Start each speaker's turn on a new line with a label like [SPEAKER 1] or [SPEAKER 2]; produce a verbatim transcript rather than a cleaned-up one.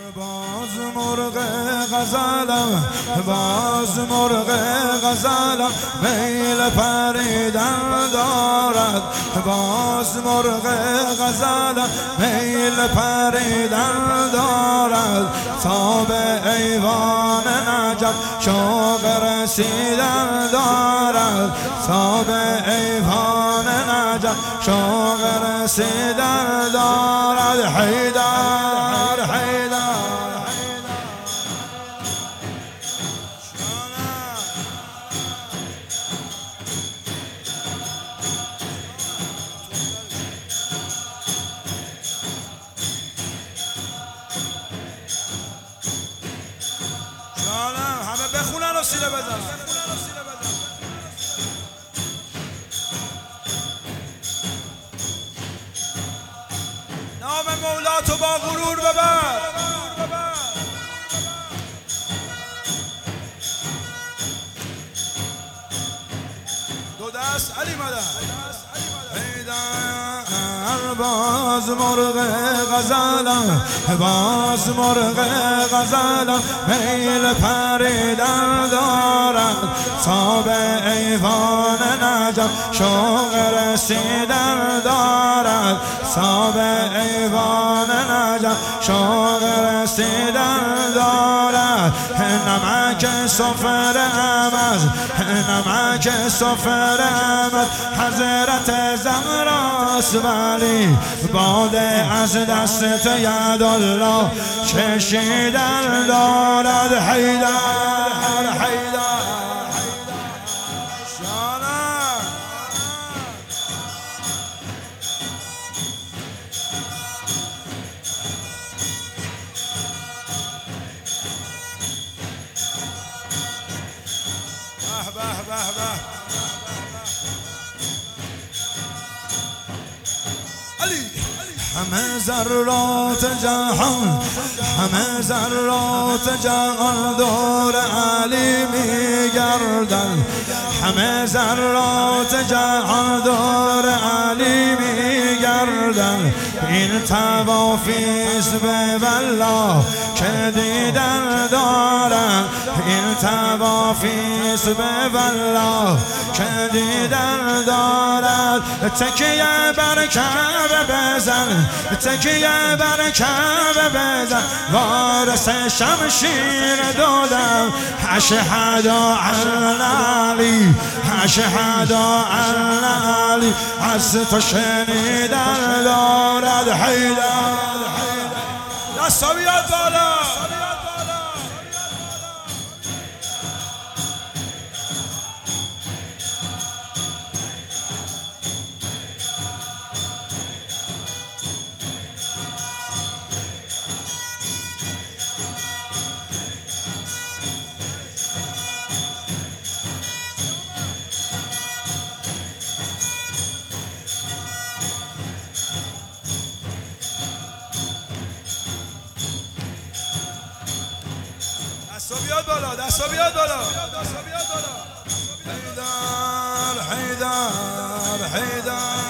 [SPEAKER 1] باز مرغ غزلم باز مرغ غزلم میل پریدن دارد باز مرغ غزلم میل پریدن دارد تا به ایوان نجف شوق رسیدن دارد تا به ایوان نجف شوق رسیدن دارد حیدر حیدر جانم همه بخونن و سیله بزنن نام مولا تو با غرور ببر دو دست علی مدد باز مرغ غزلم باز مرغ غزلم میل پریدن دارد تا به ایوان نجف شوق رسیدن دارد تا به ایوان نجف شوق رسیدن دارد نمک سفره احمد نمک سفره احمد حضرت زهراست ولی باده از دست یدالله چشیدن دارد حیدر حیدر به به به علی همه ذرات جهان همه ذرات جهان دور علی میگردن همه ذرات جهان دور علی میگردن این توافیست به والله که دیدن دارن این توافیست به والله که دیدن دارد تکیه بر کعبه بزن تکیه بر کعبه بزن وارث شمشیر دادم اشهد ان علی اشهد ان علی از تو شنیدن دارد حیدر دستا بیاد بالا دستا بیاد بالا دستا بیاد بالا دستا بیاد بالا حیدر حیدر حیدر